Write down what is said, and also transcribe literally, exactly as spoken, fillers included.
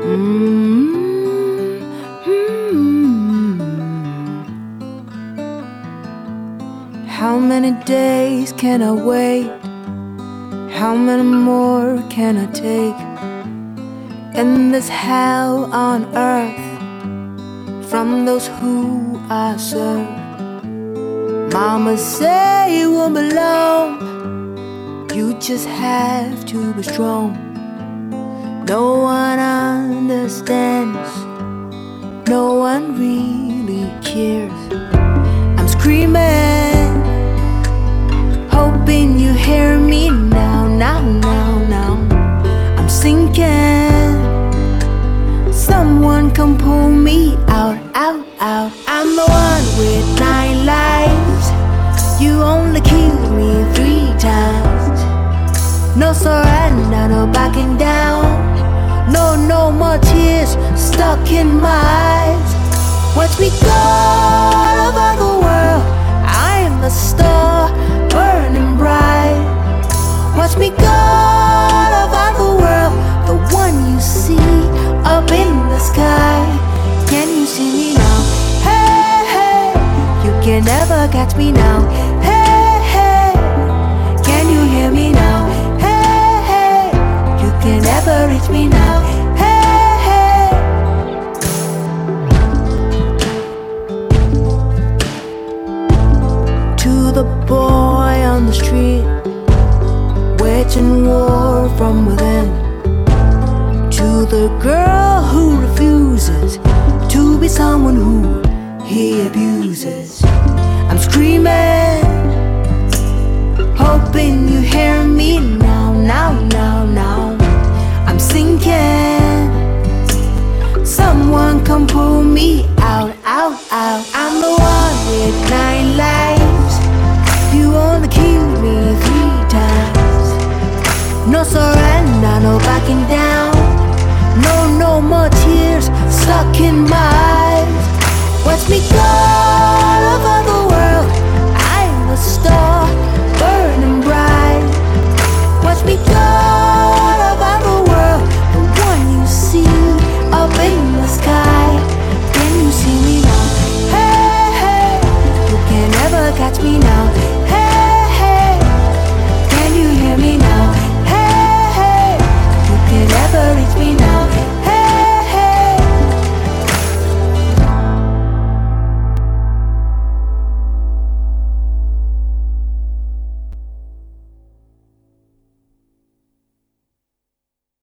How many days can I wait? How many more can I take? In this hell on earth, from those who I serve. Mama say you won't be long, you just have to be strong. No one understands, no one really cares. I'm screaming, hoping you hear me now, now, now, now. I'm sinking, someone come pull me out, out, out. I'm the one with nine lives, you only killed me three times. No surrender, no backing down, no, no more tears stuck in my eyes. Watch me go all over the world, I am a star burning bright. Watch me go all over the world, the one you see up in the sky. Can you see me now? Hey, hey, you can never catch me now. Hey, hey, can you hear me now? Hey, hey, you can never reach me now. Hey, hey. To the boy on the street, waging war from within, to the girl who refuses to be someone who he abuses. I'm screaming, hoping you hear me now, now, now, now. I'm sinking, someone come pull me out, out, out.